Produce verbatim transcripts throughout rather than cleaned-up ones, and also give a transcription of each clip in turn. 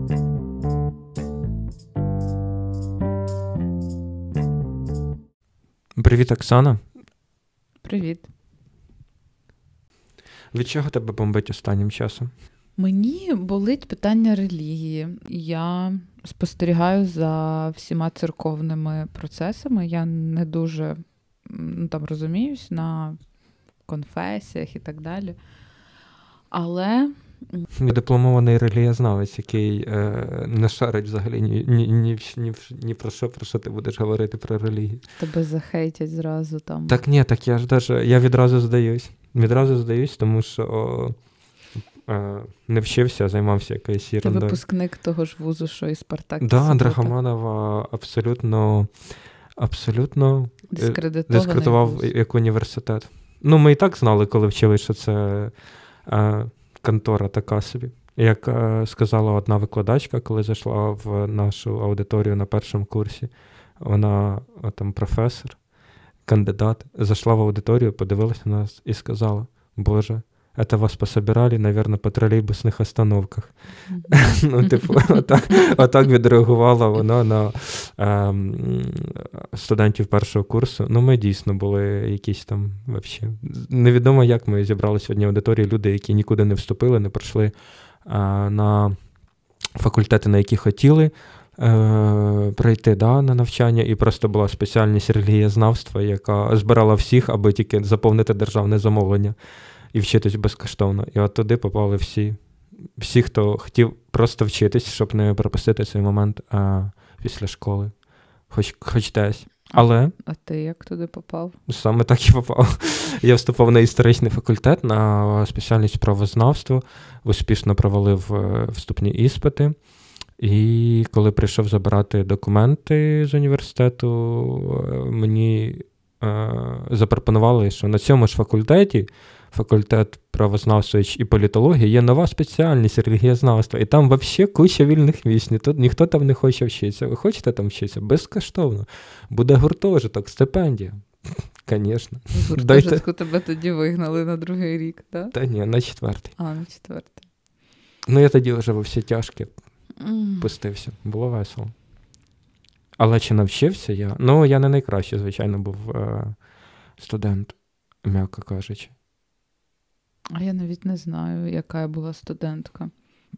Привіт, Оксана. Привіт. Від чого тебе бомбить останнім часом? Мені болить питання релігії. Я спостерігаю за всіма церковними процесами. Я не дуже ну, там розуміюсь на конфесіях і так далі. Але... Я дипломований релігієзнавець, який е, не шарить взагалі ні, ні, ні, ні, ні про що, про що ти будеш говорити про релігію. Тебе захейтять зразу там. Так ні, так я ж даже, я відразу здаюсь. Відразу здаюсь, тому що о, е, не вчився, а займався якоюсь ерундою. Ти випускник того ж вузу, що і Спартак. Да, Драгоманова абсолютно, абсолютно дискредитував як університет. Ну, ми і так знали, коли вчили, що це е, контора така собі. Як е, сказала одна викладачка, коли зайшла в нашу аудиторію на першому курсі, вона, там професор, кандидат, зайшла в аудиторію, подивилась на нас і сказала: «Боже, это вас пособирали, наверное, по тролейбусних остановках». Mm-hmm. Ну, типу, отак, отак відреагувала вона на ем, студентів першого курсу. Ну, ми дійсно були якісь там, вообще, невідомо, як ми зібралися в одній аудиторії, люди, які нікуди не вступили, не пройшли е, на факультети, на які хотіли е, прийти, да, на навчання, і просто була спеціальність релігієзнавства, яка збирала всіх, аби тільки заповнити державне замовлення і вчитись безкоштовно. І от туди попали всі, всі, хто хотів просто вчитись, щоб не пропустити цей момент а, після школи. Хоч, хоч десь. Але... А ти як туди попав? Саме так і попав. Я вступав на історичний факультет, на спеціальність правознавства, успішно провалив вступні іспити. І коли прийшов забирати документи з університету, мені е, запропонували, що на цьому ж факультеті, факультет правознавства і політології, є нова спеціальність релігієзнавства. І там взагалі куча вільних місць. Тут ніхто там не хоче вчитися. Ви хочете там вчитися? Безкоштовно. Буде гуртожиток, стипендія. Звісно. З гуртожитку тебе тоді вигнали на другий рік, так? Та ні, на четвертий. А, на четвертий. Ну, я тоді вже во всі тяжкі Mm. пустився. Було весело. Але чи навчився я? Ну, я не найкращий, звичайно, був е- студент, м'яко кажучи. А я навіть не знаю, яка я була студентка.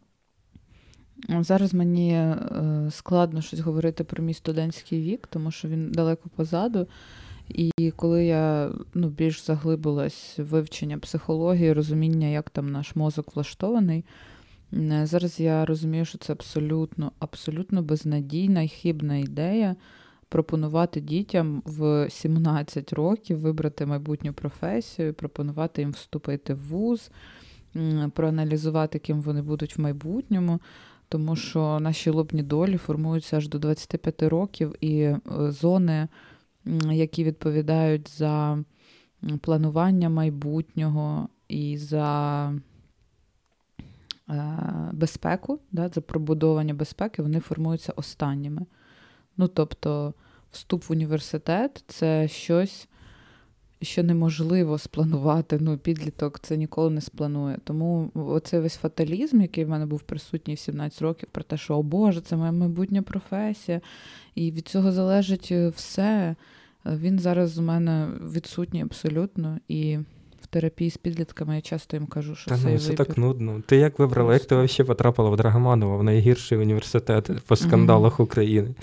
Зараз мені е- складно щось говорити про мій студентський вік, тому що він далеко позаду. І коли я ну, більш заглибилась в вивчення психології, розуміння, як там наш мозок влаштований, зараз я розумію, що це абсолютно, абсолютно безнадійна і хибна ідея пропонувати дітям в сімнадцять років вибрати майбутню професію, пропонувати їм вступити в вуз, проаналізувати, ким вони будуть в майбутньому, тому що наші лобні долі формуються аж до двадцяти п'яти років, і зони, які відповідають за планування майбутнього і за безпеку, да, за пробудовування безпеки, вони формуються останніми. Ну, тобто, вступ в університет – це щось, що неможливо спланувати. Ну, підліток це ніколи не спланує. Тому оцей весь фаталізм, який в мене був присутній в сімнадцять років, про те, що, о Боже, це моя майбутня професія, і від цього залежить все, він зараз у мене відсутній абсолютно, і в терапії з підлітками я часто їм кажу, що Та цей ну, це вибір. так нудно. Ти як вибрала, Просто. Як ти взагалі потрапила в Драгоманова, в найгірший університет по скандалах mm. України?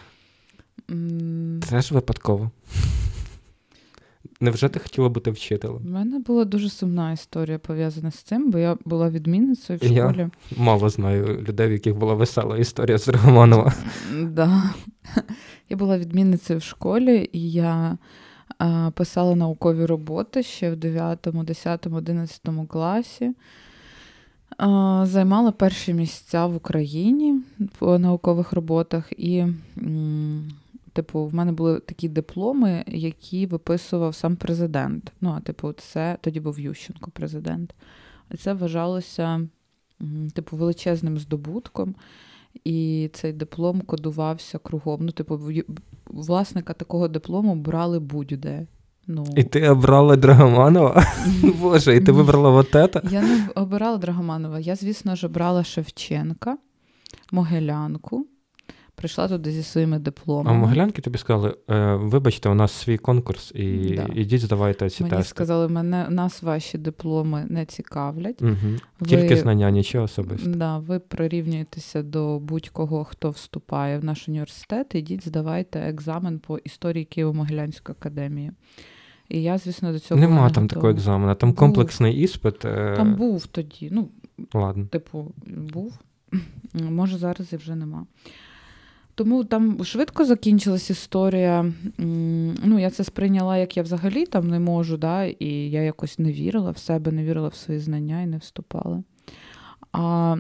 Mm. Це ж випадково. Невже ти хотіла бути вчителем? У мене була дуже сумна історія пов'язана з цим, бо я була відмінницею в школі. Я мало знаю людей, в яких була весела історія з Драгоманова. Да. Я була відмінницею в школі, і я а, писала наукові роботи ще в дев'ятому, десятому, одинадцятому класі. А, займала перші місця в Україні по наукових роботах. І, м, типу, в мене були такі дипломи, які виписував сам президент. Ну, а, типу, це тоді був Ющенко президент. І це вважалося, м, типу, величезним здобутком. І цей диплом кодувався кругом. Ну, типу, власника такого диплому брали будь-де. Ну. І ти обрала Драгоманова? Боже, і ти вибрала вот это? Я не обирала Драгоманова. Я, звісно ж, обрала Шевченка. Могилянку. Прийшла туди зі своїми дипломами. А в Могилянки тобі сказали, е, вибачте, у нас свій конкурс, і да. ідіть здавайте ці Мені тести. сказали, мене, нас ваші дипломи не цікавлять. Угу. Ви, Тільки знання, нічого особисто. Да, ви прирівнюєтеся до будь-кого, хто вступає в наш університет, ідіть здавайте екзамен по історії Києво-Могилянської академії. І я, звісно, до цього Нема не там готова. такого екзамену, там був. Комплексний іспит. Е... Там був тоді, ну, Ладно. типу, був. Може, зараз і вже нема. Тому там швидко закінчилась історія. Ну, я це сприйняла, як я взагалі там не можу, да, і я якось не вірила в себе, не вірила в свої знання і не вступала. А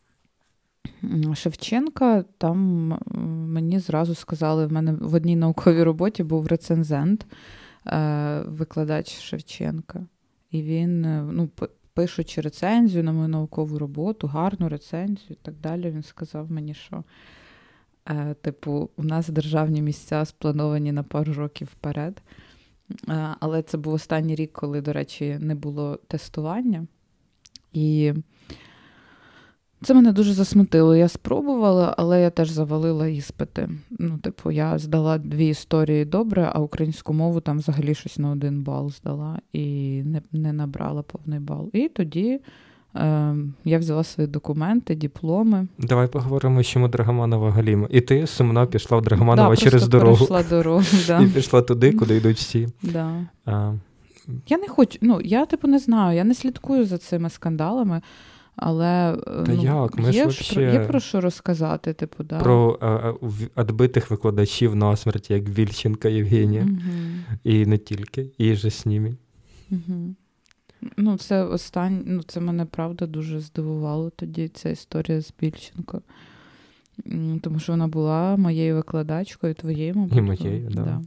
Шевченка, там мені зразу сказали, в мене в одній науковій роботі був рецензент, викладач Шевченка. І він, ну, пишучи рецензію на мою наукову роботу, гарну рецензію і так далі, він сказав мені, що Е, типу, у нас державні місця сплановані на пару років вперед. Е, але це був останній рік, коли, до речі, не було тестування. І це мене дуже засмутило. Я спробувала, але я теж завалила іспити. Ну, типу, я здала дві історії добре, а українську мову там взагалі щось на один бал здала і не, не набрала повний бал. І тоді я взяла свої документи, дипломи. Давай поговоримо, чому Драгоманова Галіма. І ти сумна пішла в Драгоманова да, через дорогу. Перейшла дорогу, да. І пішла туди, куди йдуть всі. Да. А. Я не хочу, ну, я, типу, не знаю, я не слідкую за цими скандалами, але Та ну, як? Ми є, вообще... про, є про що розказати, типу, да. Про відбитих викладачів насмерть, як Вільченка Євгенія. Угу. І не тільки, і же з ними. Угу. Ну, це останнє, ну, це мене, правда, дуже здивувало тоді, ця історія з Більченко. Тому що вона була моєю викладачкою, твоєю, мабуть. І моєю, да. да.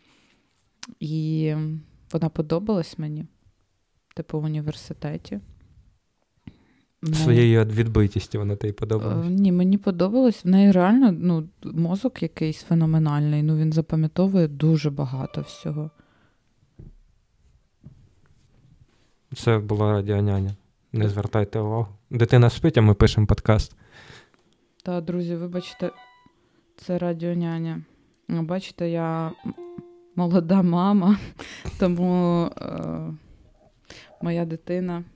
І вона подобалась мені, типу, в університеті. Своєю відбитістю вона тобі подобалась? Ні, мені подобалось. В неї реально, ну, мозок якийсь феноменальний. Ну, він запам'ятовує дуже багато всього. Це була радіоняня. Не звертайте увагу. Дитина спить, а ми пишемо подкаст. Та, друзі, вибачте, це радіоняня. Бачите, я молода мама, тому е- моя дитина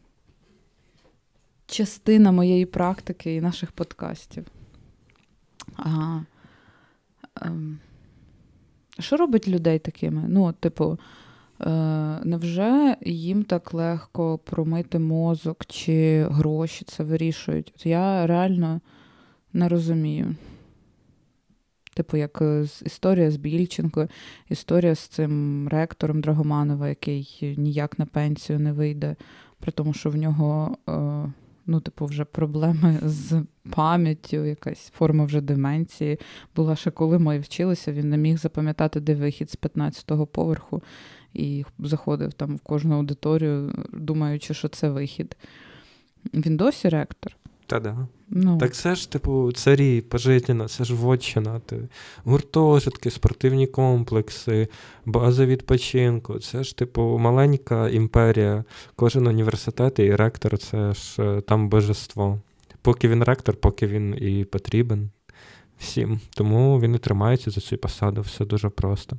частина моєї практики і наших подкастів. Ага. Е- що робить людей такими? Ну, типу, Е, невже їм так легко промити мозок чи гроші це вирішують? От я реально не розумію. Типу, як історія з Більченко, історія з цим ректором Драгоманова, який ніяк на пенсію не вийде, при тому, що в нього, е, ну, типу, вже проблеми з пам'яттю, якась форма вже деменції. Була ще коли ми вчилися, він не міг запам'ятати, де вихід з п'ятнадцятого поверху. І заходив там в кожну аудиторію, думаючи, що це вихід. Він досі ректор. Та-да. Ну. Так це ж, типу, царі, пожиттєна, це ж вотчина. Гуртожитки, спортивні комплекси, база відпочинку. Це ж, типу, маленька імперія. Кожен університет і ректор – це ж там божество. Поки він ректор, поки він і потрібен всім. Тому він і тримається за цю посаду. Все дуже просто.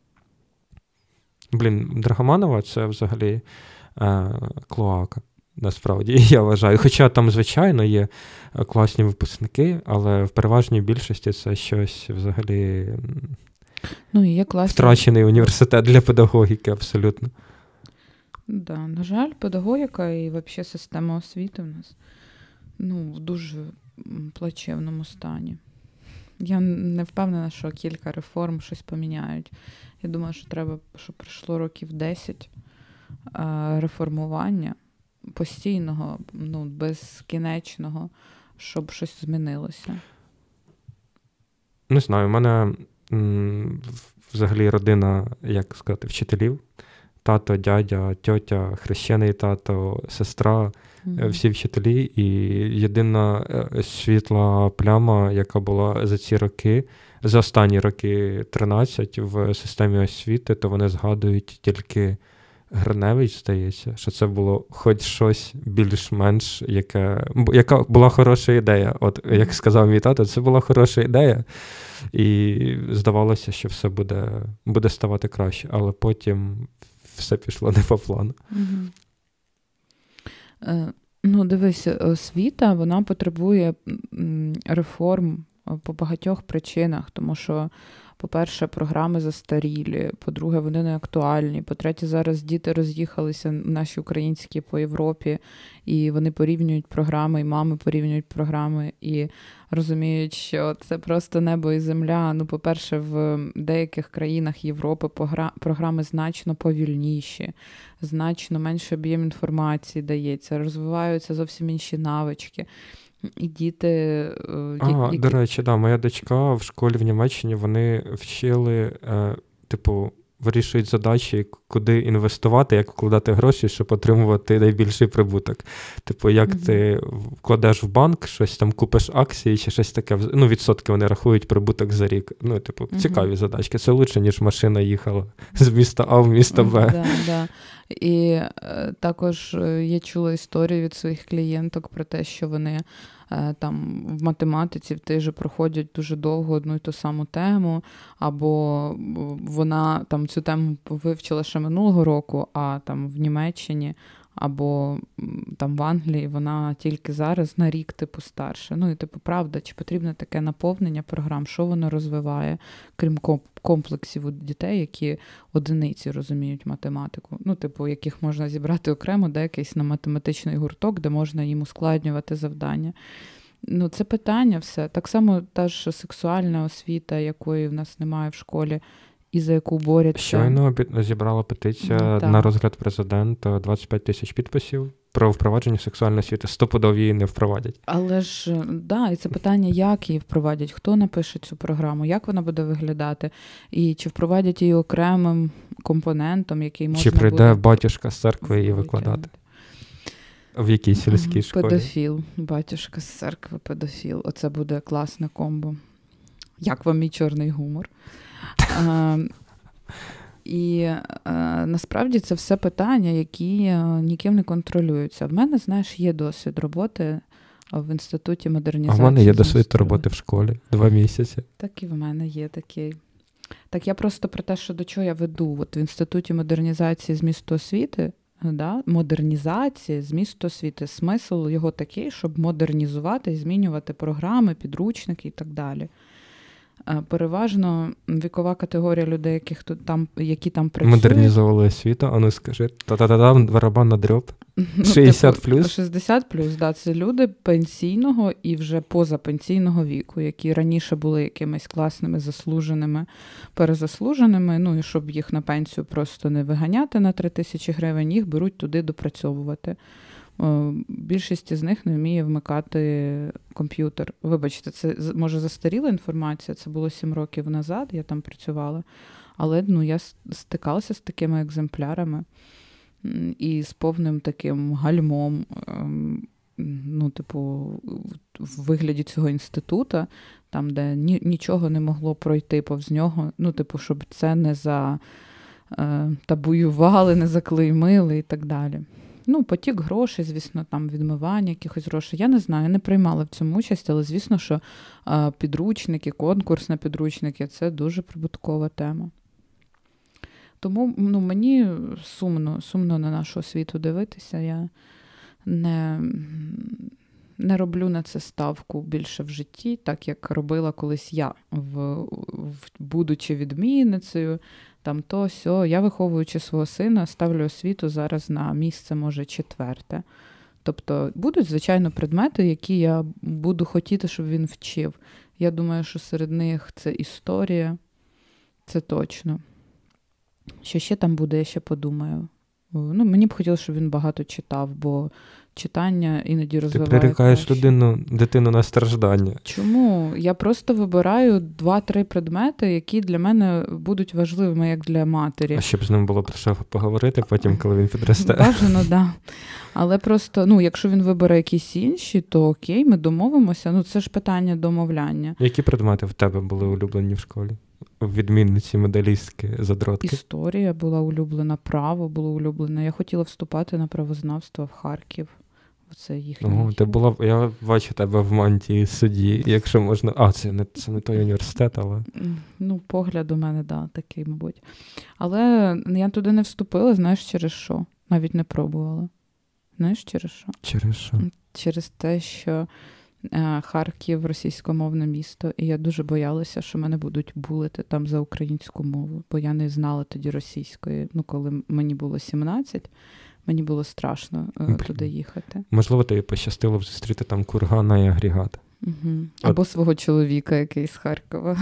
Блін, Драгоманова – це взагалі е, клоака, насправді, я вважаю. Хоча там, звичайно, є класні випускники, але в переважній більшості це щось взагалі ну, є класні... втрачений університет для педагогіки, абсолютно. Да, на жаль, педагогіка і взагалі система освіти в нас ну, в дуже плачевному стані. Я не впевнена, що кілька реформ щось поміняють. Я думаю, що треба, щоб пройшло років десять реформування постійного, ну, безкінечного, щоб щось змінилося. Не знаю, у мене м, взагалі родина, як сказати, вчителів. Тато, дядя, тьотя, хрещений тато, сестра, mm-hmm. всі вчителі. І єдина світла пляма, яка була за ці роки, за останні роки тринадцять в системі освіти, то вони згадують тільки Гриневич, здається, що це було хоч щось більш-менш, яке, яка була хороша ідея. От, як сказав мій тато, це була хороша ідея, і здавалося, що все буде, буде ставати краще, але потім все пішло не по плану. Угу. Е, ну, дивись, освіта, вона потребує реформ по багатьох причинах, тому що, по-перше, програми застарілі, по-друге, вони не актуальні, по-третє, зараз діти роз'їхалися наші українські по Європі, і вони порівнюють програми, і мами порівнюють програми, і розуміють, що це просто небо і земля. Ну, по-перше, в деяких країнах Європи програми значно повільніші, значно менше об'єм інформації дається, розвиваються зовсім інші навички. І діти... А, які... До речі, да, моя дочка в школі в Німеччині, вони вчили, е, типу, вирішують задачі, куди інвестувати, як вкладати гроші, щоб отримувати найбільший прибуток. Типу, як mm-hmm. ти вкладеш в банк, щось там купиш акції чи щось таке, ну, відсотки вони рахують прибуток за рік. Ну, типу, mm-hmm. цікаві задачки. Це лучше, ніж машина їхала з міста А в місто Б. Mm-hmm, да, да. І е, також я чула історії від своїх клієнток про те, що вони е, там в математиці в той же проходять дуже довго одну і ту саму тему, або вона там цю тему вивчила ще минулого року, а там в Німеччині або там в Англії вона тільки зараз на рік типу старша. Ну і типу, правда, чи потрібне таке наповнення програм, що воно розвиває, крім комплексів у дітей, які одиниці розуміють математику. Ну, типу, яких можна зібрати окремо, де якийсь на математичний гурток, де можна їм ускладнювати завдання. Ну, це питання все. Так само та ж сексуальна освіта, якої в нас немає в школі, і за яку борються. Щойно зібрала петиція ну, на розгляд президента двадцять п'ять тисяч підписів про впровадження сексуальної освіти. Стопудов її не впровадять. Але ж, да, і це питання, як її впровадять, хто напише цю програму, як вона буде виглядати, і чи впровадять її окремим компонентом, який можна буде... Чи прийде буде... батюшка з церкви її викладати? В якій сільській школі? Педофіл. Батюшка з церкви, педофіл. Оце буде класне комбо. Як вам мій чорний гумор? А, і а, насправді це все питання, які а, ніким не контролюються. В мене, знаєш, є досвід роботи в Інституті модернізації. А в мене є досвід роботи в школі. Два місяці. Так і в мене є такий. Так я просто про те, що до чого я веду. От в Інституті модернізації змісту освіти, да, модернізації змісту освіти, смисл його такий, щоб модернізувати і змінювати програми, підручники і так далі. Переважно вікова категорія людей, яких тут там, які там працюють. Модернізували освіту, а ну скажи, та-та-та-там, барабан на дрьоб, шістдесят плюс. шістдесят плюс, да, це люди пенсійного і вже позапенсійного віку, які раніше були якимись класними, заслуженими, перезаслуженими, ну і щоб їх на пенсію просто не виганяти на три тисячі гривень, їх беруть туди допрацьовувати. Більшість з них не вміє вмикати комп'ютер. Вибачте, це може застаріла інформація, це було сім років назад, я там працювала, але ну, я стикалася з такими екземплярами і з повним таким гальмом, ну, типу, в вигляді цього інституту, там, де ні, нічого не могло пройти повз нього, ну, типу, щоб це не за табуювали, не заклеймили і так далі. Ну, потік грошей, звісно, там відмивання якихось грошей. Я не знаю, я не приймала в цьому участь, але, звісно, що а, підручники, конкурс на підручники – це дуже прибуткова тема. Тому ну, мені сумно, сумно на нашу освіту дивитися. Я не, не роблю на це ставку більше в житті, так як робила колись я, в, в, будучи відмінницею, там то, сьо. Я, виховуючи свого сина, ставлю освіту зараз на місце, може, четверте. Тобто будуть, звичайно, предмети, які я буду хотіти, щоб він вчив. Я думаю, що серед них це історія, це точно. Що ще там буде, я ще подумаю. Ну, мені б хотілося, щоб він багато читав, бо читання іноді розвиває. Ти прирікаєш людину, дитину на страждання. Чому? Я просто вибираю два-три предмети, які для мене будуть важливими, як для матері. А щоб з ним було про що поговорити потім, коли він підросте. Бажано, так. Да. Але просто, ну, якщо він вибере якісь інші, то окей, ми домовимося. Ну, це ж питання домовляння. Які предмети в тебе були улюблені в школі? відмінниці, медалістки, задротки. Історія була улюблена, право було улюблене. Я хотіла вступати на правознавство в Харків. Це їхній. О, ти була, я бачу тебе в мантії судді, якщо можна. А, це не, це не той університет, але... Ну, погляд у мене, да, такий, мабуть. Але я туди не вступила, знаєш, через що? Навіть не пробувала. Знаєш, через що? Через що? Через те, що е, Харків – російськомовне місто, і я дуже боялася, що мене будуть булити там за українську мову, бо я не знала тоді російської. Ну, коли мені було сімнадцять, мені було страшно е, туди їхати. Можливо, тобі пощастило зустріти там кургана і агрегат. Угу. Або От... свого чоловіка, який з Харкова.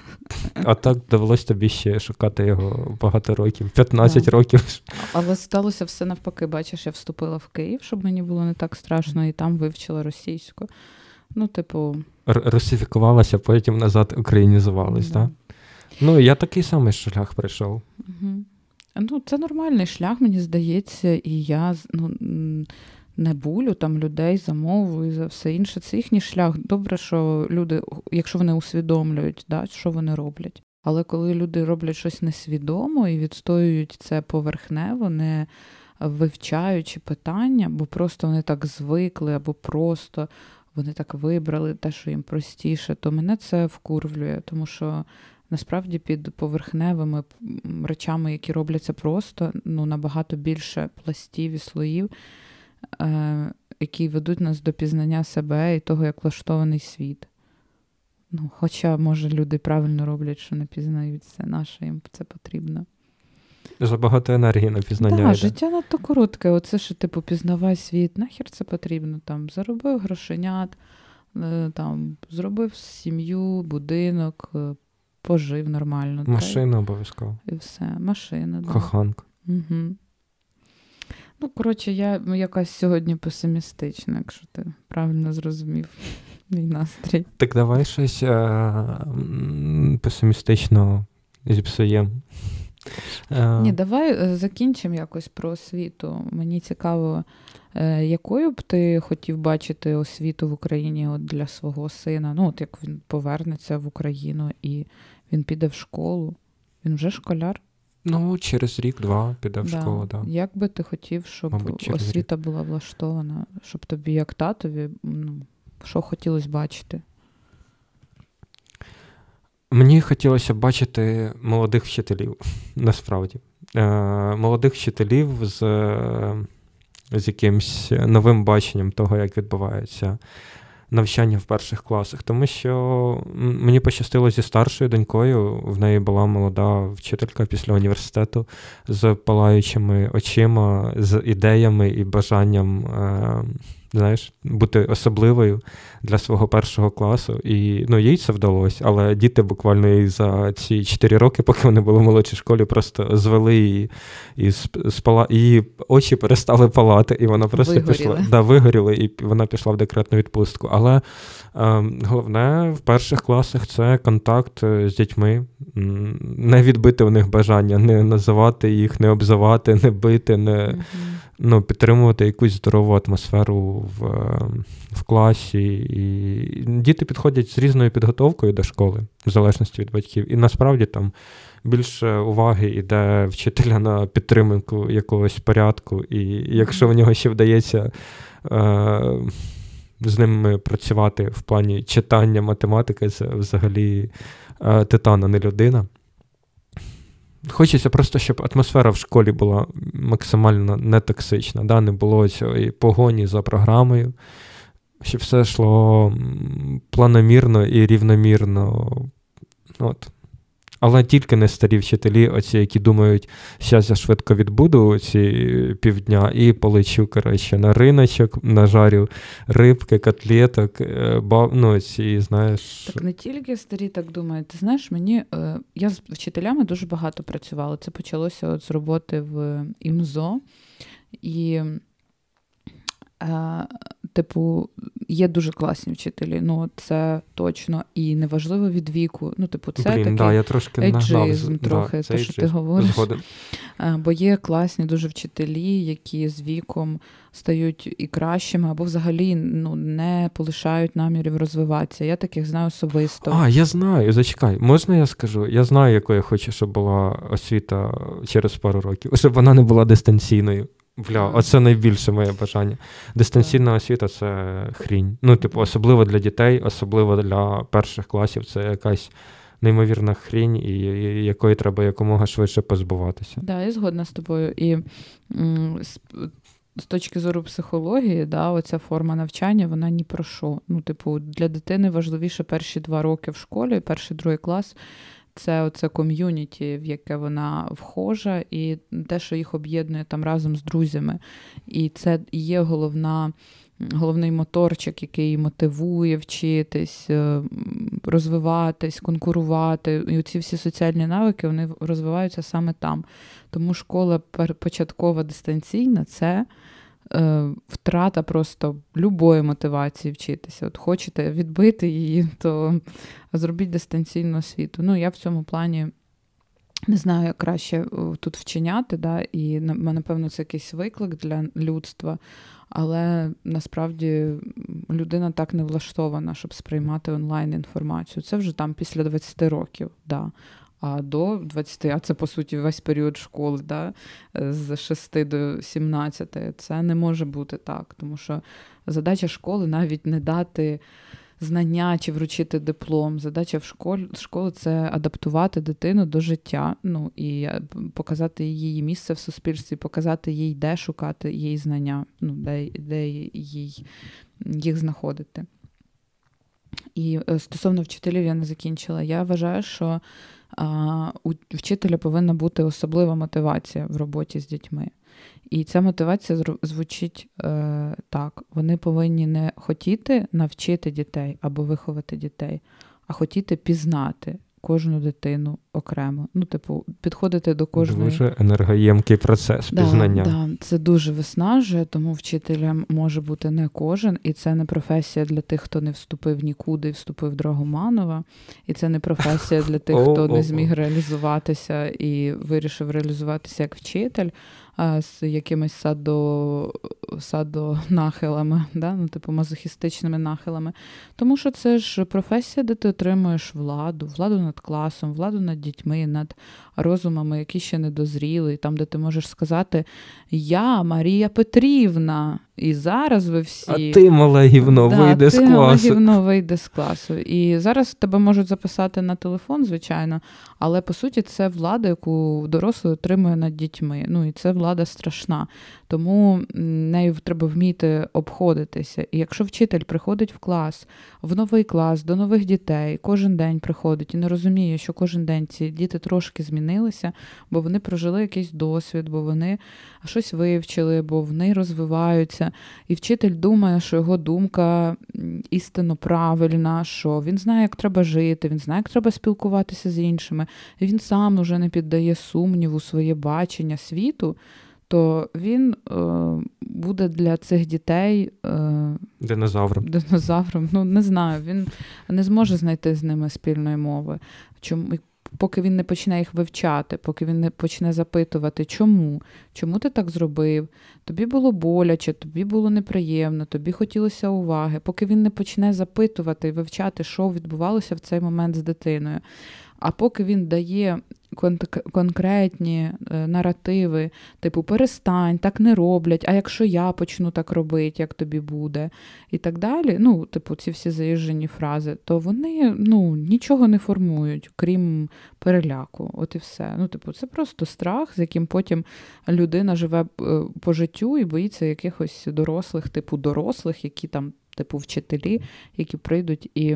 А так довелось тобі ще шукати його багато років, п'ятнадцять років. Але сталося все навпаки. Бачиш, я вступила в Київ, щоб мені було не так страшно, і там вивчила російську. Ну, типу... Р- русифікувалася, потім назад українізувалась, так? Да. Да? Ну, я такий самий шлях пройшов. Угу. Ну, це нормальний шлях, мені здається, і я ну, не булю там людей за мову і за все інше. Це їхній шлях. Добре, що люди, якщо вони усвідомлюють, да, що вони роблять. Але коли люди роблять щось несвідомо і відстоюють це поверхнево, не вивчаючи питання, бо просто вони так звикли, або просто вони так вибрали те, що їм простіше, то мене це вкурвлює, тому що насправді під поверхневими речами, які робляться просто, ну, набагато більше пластів і слоїв, е, які ведуть нас до пізнання себе і того, як влаштований світ. Ну, хоча, може, люди правильно роблять, що не пізнають це, наше їм це потрібно. Забагато енергії на пізнання. Так, да, життя надто коротке. Оце, що, типу, пізнавай світ, нахер це потрібно? Там, заробив грошенят, там, зробив сім'ю, будинок, пожив нормально. Машина обов'язково. І все, машина. Коханка. Да. Угу. Ну, коротше, я якась сьогодні песимістична, якщо ти правильно зрозумів мій настрій. Так давай щось е- песимістично зіпсуємо. Е- Ні, давай закінчимо якось про освіту. Мені цікаво, е- якою б ти хотів бачити освіту в Україні от для свого сина? Ну, от як він повернеться в Україну і він піде в школу. Він вже школяр? Ну, через рік-два піде в да. школу, так. Да. Як би ти хотів, щоб Мабуть, освіта рік. була влаштована? Щоб тобі, як татові, ну, що хотілося бачити? Мені хотілося бачити молодих вчителів, насправді. Е, молодих вчителів з, з якимось новим баченням того, як відбувається навчання в перших класах, тому що мені пощастило зі старшою донькою, в неї була молода вчителька після університету з палаючими очима, з ідеями і бажанням, е, знаєш, бути особливою для свого першого класу. І, ну, їй це вдалося, але діти буквально її за ці чотири роки, поки вони були в молодшій школі, просто звели її, і спала, її очі перестали палати, і вона просто вигоріли. пішла, да, вигоріли, і вона пішла в декретну відпустку. Але е, головне в перших класах це контакт з дітьми, не відбити в них бажання, не називати їх, не обзивати, не бити, не mm-hmm. ну, підтримувати якусь здорову атмосферу в, в класі. І діти підходять з різною підготовкою до школи, в залежності від батьків. І насправді там більше уваги йде вчителя на підтримку якогось порядку. І якщо в нього ще вдається е, з ними працювати в плані читання, математики, це взагалі е, титан, а не людина. Хочеться просто, щоб атмосфера в школі була максимально нетоксична, да? Не було цієї погоні за програмою, щоб все йшло планомірно і рівномірно. От. Але тільки не старі вчителі, оці, які думають, зараз я швидко відбуду ці півдня і полечу, коротше, на риночок, нажарю рибки, котлеток, бав... ну, ці, знаєш... Так не тільки старі так думають. Ти знаєш, мені... Я з вчителями дуже багато працювала. Це почалося от з роботи в ІМЗО. І Типу, є дуже класні вчителі, ну це точно, і неважливо від віку. Ну, типу, це Блін, такий да, я трошки ейджизм, трохи, да, те, що ти говориш. Згоден. Бо є класні дуже вчителі, які з віком стають і кращими, або взагалі ну, не полишають намірів розвиватися. Я таких знаю особисто. А, я знаю, зачекай, можна я скажу? Я знаю, якою я хочу, щоб була освіта через пару років, щоб вона не була дистанційною. Бля, оце найбільше моє бажання. Дистанційна освіта – це хрінь. Ну, типу, особливо для дітей, особливо для перших класів. Це якась неймовірна хрінь, і якої треба якомога швидше позбуватися. Так, да, я згодна з тобою. І м, з, з точки зору психології, да, оця форма навчання, вона ні про що. Ну, типу, для дитини важливіше перші два роки в школі, перший, другий клас – це оце ком'юніті, в яке вона вхожа, і те, що їх об'єднує там разом з друзями. І це є головна, головний моторчик, який мотивує вчитись, розвиватись, конкурувати. І оці всі соціальні навики, вони розвиваються саме там. Тому школа початкова дистанційна – це втрата просто любої мотивації вчитися. От хочете відбити її, то зробіть дистанційну освіту. Ну, я в цьому плані не знаю, як краще тут вчиняти, да, і, напевно, це якийсь виклик для людства, але насправді людина так не влаштована, щоб сприймати онлайн-інформацію. Це вже там після двадцяти років, да. А до двадцяти, а це, по суті, весь період школи, да, з шести до сімнадцяти, це не може бути так, тому що задача школи навіть не дати знання чи вручити диплом. Задача в школі, школи – це адаптувати дитину до життя, ну, і показати її місце в суспільстві, показати їй, де шукати її знання, ну, де, де їй, їх знаходити. І стосовно вчителів я не закінчила. Я вважаю, що а, у вчителя повинна бути особлива мотивація в роботі з дітьми. І ця мотивація звучить е, так. Вони повинні не хотіти навчити дітей або виховати дітей, а хотіти пізнати кожну дитину окремо. Ну, типу, підходити до кожної... Дуже енергоємкий процес да, пізнання. Да, це дуже виснажує, тому вчителем може бути не кожен, і це не професія для тих, хто не вступив нікуди і вступив в Драгоманова, і це не професія для тих, хто не зміг реалізуватися і вирішив реалізуватися як вчитель, а з якимись садо, садонахилами, да? Ну, типу мазохістичними нахилами. Тому що це ж професія, де ти отримуєш владу, владу над класом, владу над дітьми, над розумами, які ще не дозріли, там, де ти можеш сказати «Я Марія Петрівна, і зараз ви всі...» А ти, мале гівно, да, вийде з класу. ти, мале гівно, вийде з класу. І зараз тебе можуть записати на телефон, звичайно, але, по суті, це влада, яку дорослий отримує над дітьми. Ну, і це влада страшна. Тому нею треба вміти обходитися. І якщо вчитель приходить в клас, в новий клас, до нових дітей, кожен день приходить і не розуміє, що кожен день ці діти трошки змінилися, бо вони прожили якийсь досвід, бо вони щось вивчили, бо вони розвиваються. І вчитель думає, що його думка істинно правильна, що він знає, як треба жити, він знає, як треба спілкуватися з іншими, і він сам уже не піддає сумніву своє бачення світу, то він е, буде для цих дітей е, динозавром. Динозавром, ну не знаю, він не зможе знайти з ними спільної мови. Чому? Поки він не почне їх вивчати, поки він не почне запитувати, чому? Чому ти так зробив? Тобі було боляче, тобі було неприємно, тобі хотілося уваги. Поки він не почне запитувати і вивчати, що відбувалося в цей момент з дитиною. А поки він дає кон- конкретні е, наративи, типу перестань, так не роблять, а якщо я почну так робити, як тобі буде, і так далі, ну, типу ці всі заїжджені фрази, то вони, ну, нічого не формують, крім переляку, от і все. Ну, типу, це просто страх, з яким потім людина живе е, по життю і боїться якихось дорослих, типу дорослих, які там, типу вчителі, які прийдуть і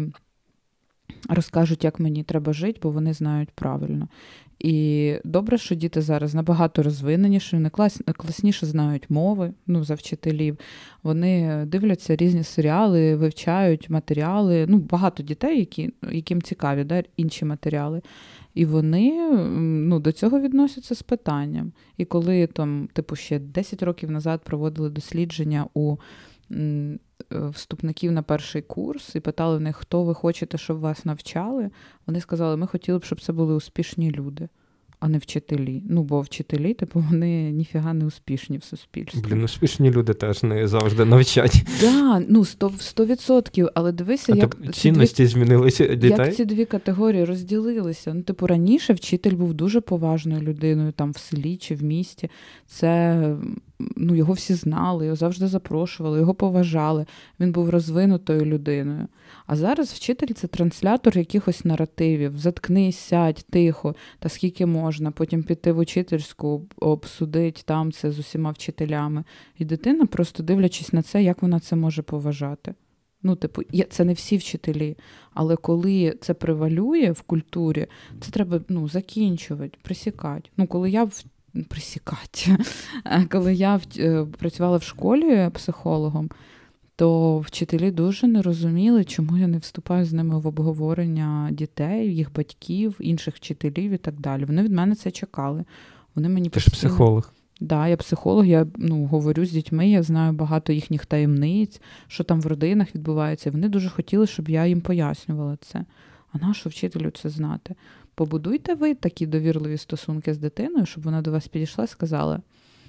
розкажуть, як мені треба жити, бо вони знають правильно. І добре, що діти зараз набагато розвиненіші, вони клас, класніше знають мови, ну, за вчителів. Вони дивляться різні серіали, вивчають матеріали. Ну, багато дітей, які, яким цікаві, да, інші матеріали. І вони, ну, до цього відносяться з питанням. І коли там, типу, ще десять років назад проводили дослідження у вступників на перший курс і питали в них, хто ви хочете, щоб вас навчали. Вони сказали, ми хотіли б, щоб це були успішні люди, а не вчителі. Ну, бо вчителі, типу, вони ніфіга не успішні в суспільстві. Блін, успішні люди теж не завжди навчать. Так, да, ну, сто відсотків, але дивися, а як... А цінності дві... змінилися дітей? Як ці дві категорії розділилися. Ну, типу, раніше вчитель був дуже поважною людиною, там, в селі чи в місті. Це... Ну, його всі знали, його завжди запрошували, його поважали. Він був розвинутою людиною. А зараз вчитель – це транслятор якихось наративів. Заткнись, сядь, тихо, та скільки можна. Потім піти в учительську, обсудить там це з усіма вчителями. І дитина, просто дивлячись на це, як вона це може поважати. Ну, типу, це не всі вчителі. Але коли це превалює в культурі, це треба, ну, закінчувати, присікати. Ну, коли я в присікати. Коли я працювала в школі психологом, то вчителі дуже не розуміли, чому я не вступаю з ними в обговорення дітей, їх батьків, інших вчителів і так далі. Вони від мене це чекали. Вони мені Ти постійно... ж психолог. Так, да, я психолог, я ну, говорю з дітьми, я знаю багато їхніх таємниць, що там в родинах відбувається. Вони дуже хотіли, щоб я їм пояснювала це. А нащо вчителю це знати? Побудуйте ви такі довірливі стосунки з дитиною, щоб вона до вас підійшла і сказала: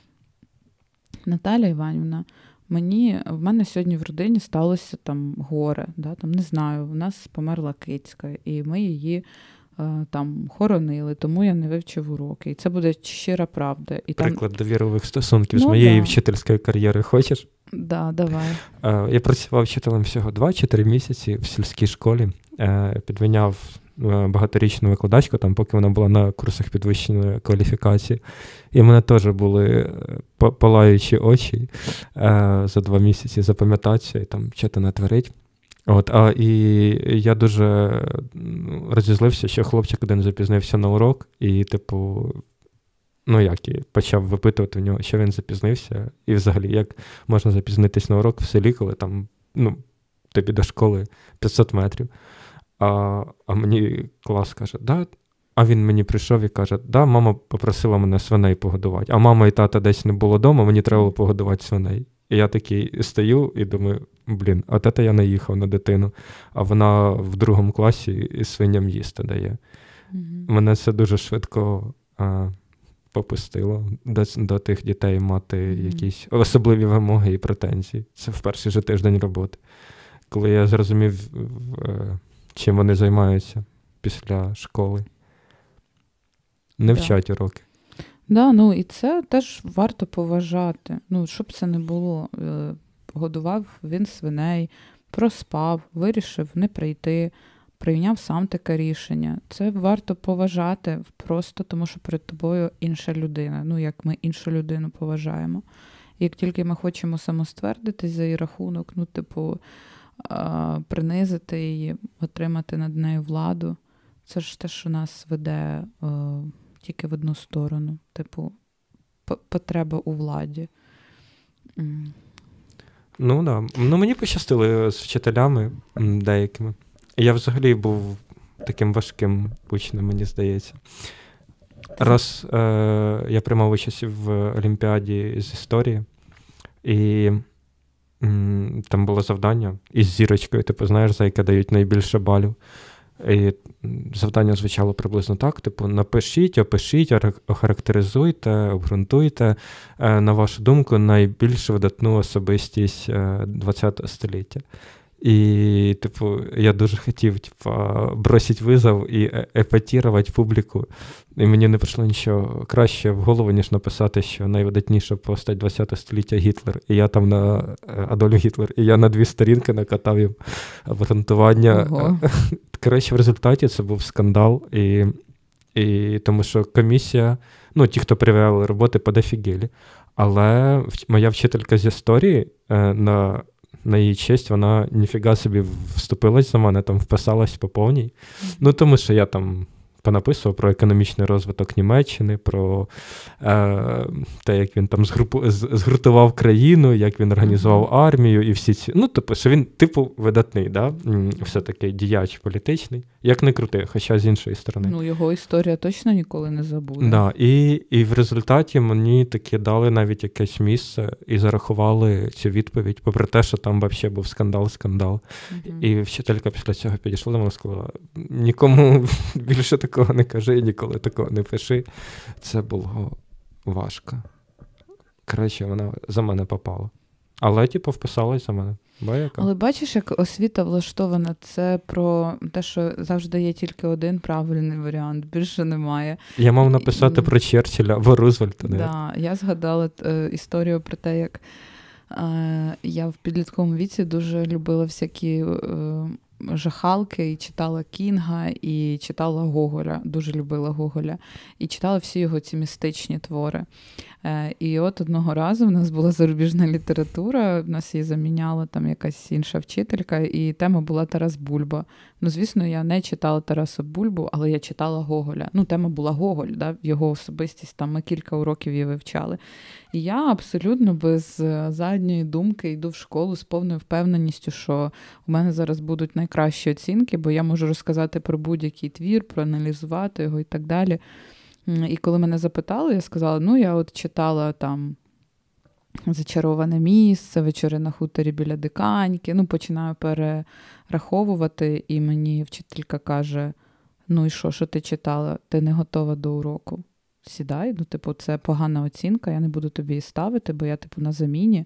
Наталя Іванівна, мені, в мене сьогодні в родині сталося там горе, да, там, не знаю, в нас померла кицька, і ми її е, там хоронили, тому я не вивчив уроки. І це буде щира правда. І Приклад там... довірливих стосунків ну, з моєї да. вчительської кар'єри. Хочеш? Да, давай. Е, я працював вчителем всього два-чотири місяці в сільській школі, е, підвиняв багаторічну викладачку, там, поки вона була на курсах підвищеної кваліфікації. І в мене теж були палаючі очі е, за два місяці запам'ятатися і там що-то натворить. От, а, і я дуже розізлився, що хлопчик один запізнився на урок, і, типу, ну як, і почав випитувати в нього, що він запізнився, і взагалі, як можна запізнитись на урок в селі, коли там, ну, тобі до школи п'ятсот метрів. А, а мені клас каже, да. А він мені прийшов і каже, да, мама попросила мене свиней погодувати. А мама і тата десь не було вдома, мені треба було погодувати свиней. І я такий стою і думаю, блін, а тата я наїхав на дитину. А вона в другому класі і свиням їсти дає. Mm-hmm. Мене це дуже швидко а, попустило до, до тих дітей мати mm-hmm. якісь особливі вимоги і претензії. Це в перший же тиждень роботи. Коли я зрозумів, чим вони займаються після школи. Не да. вчать уроки. Да, ну і це теж варто поважати. Ну, щоб це не було. Годував він свиней, проспав, вирішив не прийти, прийняв сам таке рішення. Це варто поважати просто тому, що перед тобою інша людина. Ну, як ми іншу людину поважаємо. Як тільки ми хочемо самоствердитись за її рахунок, ну, типу, принизити її, отримати над нею владу, це ж те, що нас веде о, тільки в одну сторону. Типу, потреба у владі. Ну, да. Ну, мені пощастило з вчителями деякими. Я взагалі був таким важким учнем, мені здається. Раз е, я приймав участь в Олімпіаді з історії, і м, там було завдання із зірочкою, типу, знаєш, за яке дають найбільше балів. І завдання звучало приблизно так, типу, напишіть, опишіть, охарактеризуйте, обґрунтуйте, е, на вашу думку, найбільш видатну особистість е, ХХ століття. І, типу, я дуже хотів, типу, бросити визов і епатувати публіку. І мені не прийшло нічого краще в голову, ніж написати, що найвидатніша постать ХХ століття Гітлер. І я там на Адольф Гітлер. І я на дві сторінки накатав їм обґрунтування. Ого. Коротше, в результаті це був скандал. І, і тому що комісія, ну, ті, хто перевіряли роботи, подофігели. Але моя вчителька з історії на... на її честь, вона ніфіга собі вступилась за мене, там вписалась по повній. Mm-hmm. Ну, тому що я там понаписував про економічний розвиток Німеччини, про е, те, як він там згрупу, згуртував країну, як він організував mm-hmm. армію і всі ці. Ну, тобто, що він, типу, видатний, да? Все-таки діяч політичний, як не крути, хоча з іншої сторони. Ну, його історія точно ніколи не забуде. Да, і, і в результаті мені таки дали навіть якесь місце і зарахували цю відповідь, попри те, що там взагалі був скандал-скандал. Mm-hmm. І вчителька після цього підійшла до мене і сказала, нікому більше такого не кажи, ніколи такого не пиши. Це було важко. Коротше, вона за мене попала. Але, типу, вписалась за мене. Баяка. Але бачиш, як освіта влаштована, це про те, що завжди є тільки один правильний варіант, більше немає. Я мав написати і... про Черчилля або Рузвельта. Так, да, я згадала е, історію про те, як е, я в підлітковому віці дуже любила всякі е, жахалки, і читала Кінга, і читала Гоголя, дуже любила Гоголя, і читала всі його ці містичні твори. Е, і от одного разу в нас була зарубіжна література, в нас її заміняла там якась інша вчителька, і тема була Тарас Бульба. Ну, звісно, я не читала Тараса Бульбу, але я читала Гоголя. Ну, тема була Гоголь, да? Його особистість, там ми кілька уроків її вивчали. І я абсолютно без задньої думки йду в школу з повною впевненістю, що у мене зараз будуть найкращі оцінки, бо я можу розказати про будь-який твір, проаналізувати його і так далі. І коли мене запитали, я сказала, ну, я от читала там «Зачароване місце», «Вечори на хуторі біля Диканьки». Ну, починаю перераховувати, і мені вчителька каже, ну і що, що ти читала? Ти не готова до уроку. Сідай, ну, типу, це погана оцінка, я не буду тобі її ставити, бо я, типу, на заміні,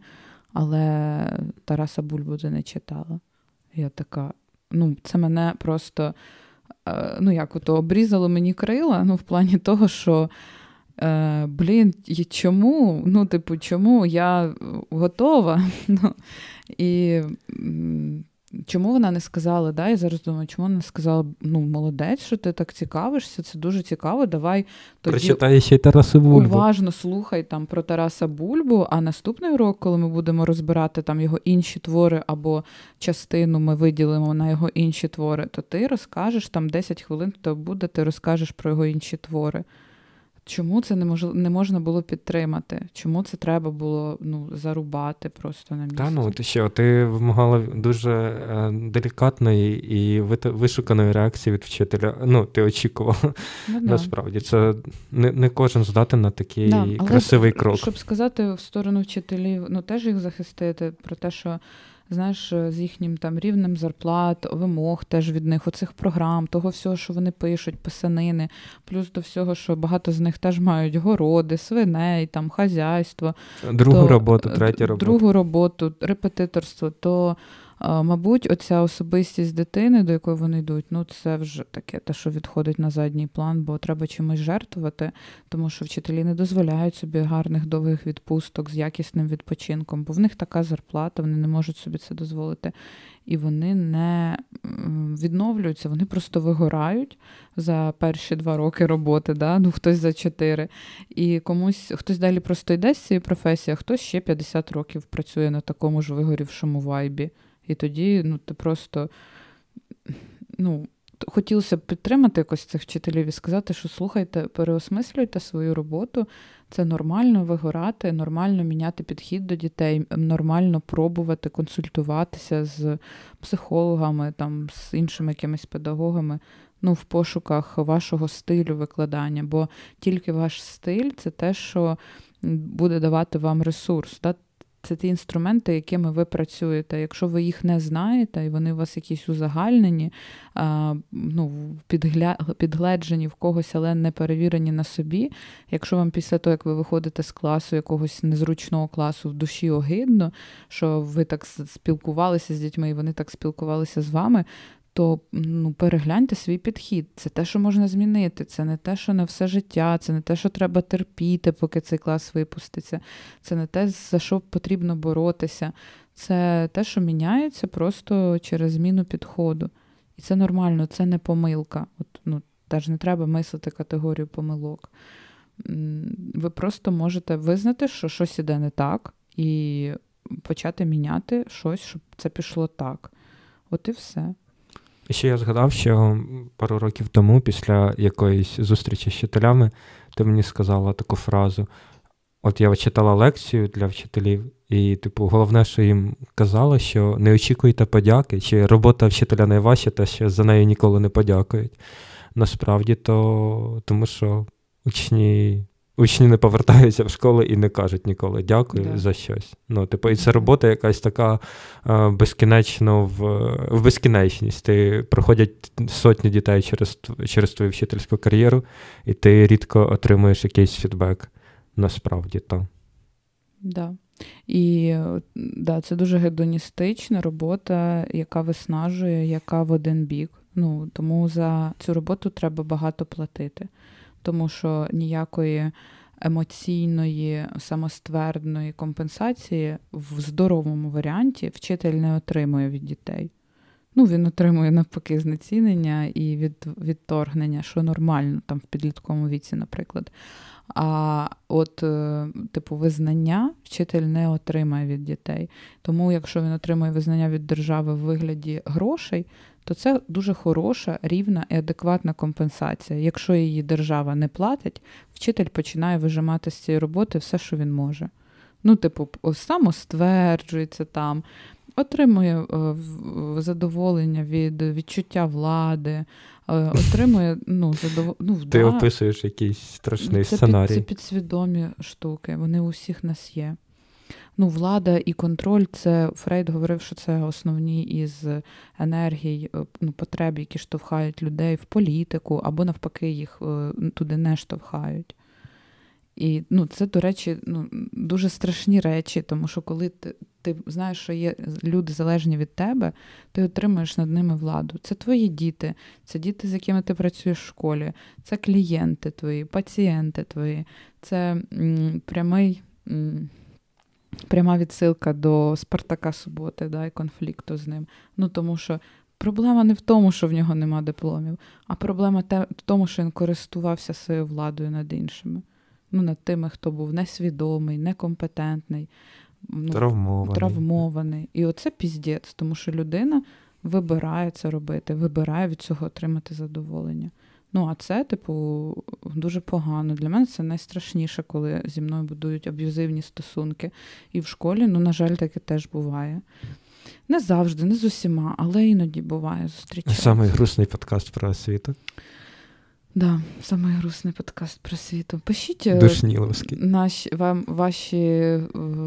але Тараса Бульбу ти не читала. Я така, ну, це мене просто, ну, як ото, обрізало мені крила, ну, в плані того, що, е, блін, чому, ну, типу, чому я готова, ну, і чому вона не сказала, да, я зараз думаю, чому вона не сказала, ну, молодець, що ти так цікавишся, це дуже цікаво, давай тоді прочитай ще й Тараса Бульбу. Уважно слухай там про Тараса Бульбу, а наступний урок, коли ми будемо розбирати там його інші твори або частину ми виділимо на його інші твори, то ти розкажеш там десять хвилин, то буде, ти розкажеш про його інші твори. Чому це не, мож... не можна було підтримати? Чому це треба було, ну, зарубати просто на місці? Та, ну, ти що, ти вимагала дуже е, делікатної і вишуканої реакції від вчителя. Ну, ти очікувала. Ну, да. Насправді, це не, не кожен здатен на такий да, красивий крок. Щоб сказати в сторону вчителів, ну, теж їх захистити, про те, що знаєш, з їхнім там рівнем зарплат, вимог теж від них, оцих програм, того всього, що вони пишуть, писанини, плюс до всього, що багато з них теж мають городи, свиней, там, хазяйство. Другу то, роботу, третю роботу. Другу роботу, репетиторство, то, мабуть, оця особистість дитини, до якої вони йдуть, ну, це вже таке, те, що відходить на задній план, бо треба чимось жертвувати, тому що вчителі не дозволяють собі гарних довгих відпусток з якісним відпочинком, бо в них така зарплата, вони не можуть собі це дозволити. І вони не відновлюються, вони просто вигорають за перші два роки роботи, да? Ну, хтось за чотири. І комусь, хтось далі просто йде з цієї професії, а хтось ще п'ятдесят років працює на такому ж вигорівшому вайбі. І тоді, ну, ти просто, ну, хотілося б підтримати якось цих вчителів і сказати, що слухайте, переосмислюйте свою роботу, це нормально вигорати, нормально міняти підхід до дітей, нормально пробувати консультуватися з психологами, там, з іншими якимись педагогами, ну, в пошуках вашого стилю викладання, бо тільки ваш стиль – це те, що буде давати вам ресурс, так? Це ті інструменти, якими ви працюєте. Якщо ви їх не знаєте, і вони у вас якісь узагальнені, а, ну, підгля... підгледжені в когось, але не перевірені на собі, якщо вам після того, як ви виходите з класу, якогось незручного класу, в душі огидно, що ви так спілкувалися з дітьми, і вони так спілкувалися з вами, то, ну, перегляньте свій підхід. Це те, що можна змінити. Це не те, що на все життя, це не те, що треба терпіти, поки цей клас випуститься. Це не те, за що потрібно боротися. Це те, що міняється просто через зміну підходу. І це нормально, це не помилка. От, ну, теж не треба мислити категорію помилок. Ви просто можете визнати, що щось іде не так, і почати міняти щось, щоб це пішло так. От і все. Ще я згадав, що пару років тому, після якоїсь зустрічі з вчителями, ти мені сказала таку фразу. От я читала лекцію для вчителів, і, типу, головне, що їм казала, що не очікуйте подяки, чи робота вчителя найважча, та що за нею ніколи не подякують. Насправді, то тому що учні, учні не повертаються в школу і не кажуть ніколи дякую yeah. за щось. Ну, типу, і це робота якась така а, безкінечно в, в безкінечність. Ти проходять сотні дітей через, через твою вчительську кар'єру, і ти рідко отримуєш якийсь фідбек. Насправді, так. Да. І да, це дуже гедоністична робота, яка виснажує, яка в один бік. Ну, тому за цю роботу треба багато платити. Тому що ніякої емоційної, самоствердної компенсації в здоровому варіанті вчитель не отримує від дітей. Ну, він отримує навпаки знецінення і від, відторгнення, що нормально там в підлітковому віці, наприклад. А от, типу, визнання вчитель не отримає від дітей. Тому, якщо він отримує визнання від держави в вигляді грошей, то це дуже хороша, рівна і адекватна компенсація. Якщо її держава не платить, вчитель починає вижимати з цієї роботи все, що він може. Ну, типу, самостверджується там, отримує задоволення від відчуття влади, отримує, ну, задов... ну Ти да. описуєш якийсь страшний це сценарій. Під, це підсвідомі штуки, вони у всіх нас є. Ну, влада і контроль, це Фрейд говорив, що це основні із енергій, ну, потреб, які штовхають людей в політику, або навпаки їх туди не штовхають. І, ну, це, до речі, ну, дуже страшні речі, тому що коли ти, ти знаєш, що є люди залежні від тебе, ти отримуєш над ними владу. Це твої діти, це діти, з якими ти працюєш в школі, це клієнти твої, пацієнти твої, це м, прямий, м, пряма відсилка до Спартака Суботи, да, і конфлікту з ним. Ну, тому що проблема не в тому, що в нього нема дипломів, а проблема те, в тому, що він користувався своєю владою над іншими. Ну, над тими, хто був несвідомий, некомпетентний, ну, травмований. травмований. І оце піздець, тому що людина вибирає це робити, вибирає від цього отримати задоволення. Ну, а це, типу, дуже погано. Для мене це найстрашніше, коли зі мною будують аб'юзивні стосунки. І в школі, ну, на жаль, таке теж буває. Не завжди, не з усіма, але іноді буває, зустрічається. Самий грустний подкаст про освіту. Да, самий грустний подкаст про світу. Пишіть наші, вам, ваші е,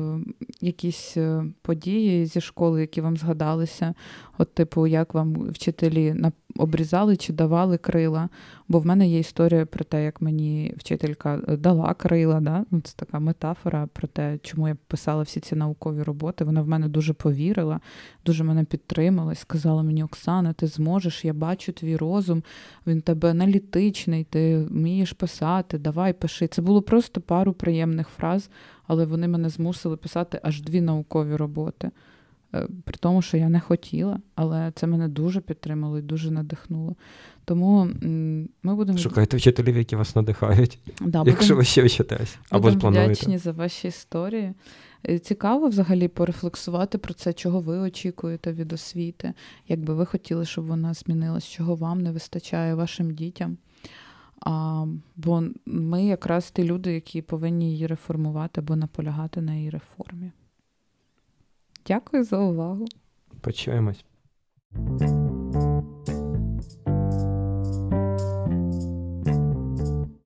якісь події зі школи, які вам згадалися. От, типу, як вам вчителі обрізали чи давали крила. Бо в мене є історія про те, як мені вчителька дала крила. Да? Це така метафора про те, чому я писала всі ці наукові роботи. Вона в мене дуже повірила, дуже мене підтримала. Сказала мені: Оксана, ти зможеш, я бачу твій розум, він тебе аналітичний, ти вмієш писати, давай пиши. Це було просто пару приємних фраз, але вони мене змусили писати аж дві наукові роботи. При тому, що я не хотіла, але це мене дуже підтримало і дуже надихнуло. Тому ми будемо... Шукайте вчителів, які вас надихають, да, якщо будем... ви ще вчитесь. Або сплануєте. Будемо вдячні за ваші історії. Цікаво взагалі порефлексувати про це, чого ви очікуєте від освіти, як би ви хотіли, щоб вона змінилась, чого вам не вистачає вашим дітям. А, бо ми якраз ті люди, які повинні її реформувати або наполягати на її реформі. Дякую за увагу. Почуємось.